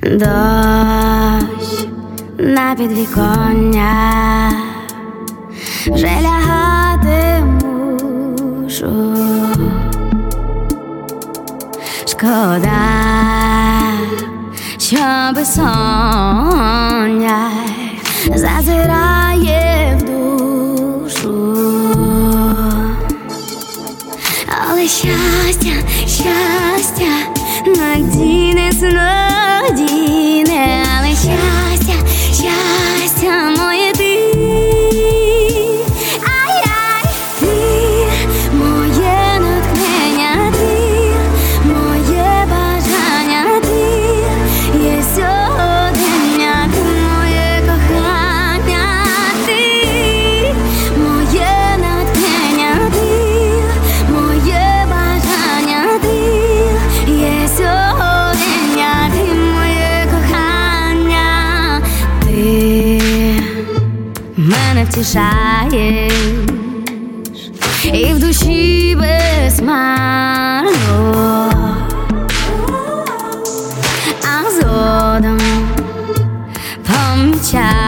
Дощ на підвіконня, вже лягати мушу. Шкода, що безсоння зазирає в душу. Але щастя, щастя надійне, снодійне. Але щастя, щастя моє ти. Ай-яй, ти моє натхнення, ти моє бажання, ти є сьогодення, ти моє кохання, ти моє натхнення, ти моє бажання, ти є сьогодення, ти моє кохання, ти мене втішаєш і в душі безмарно, а згодом помічаєш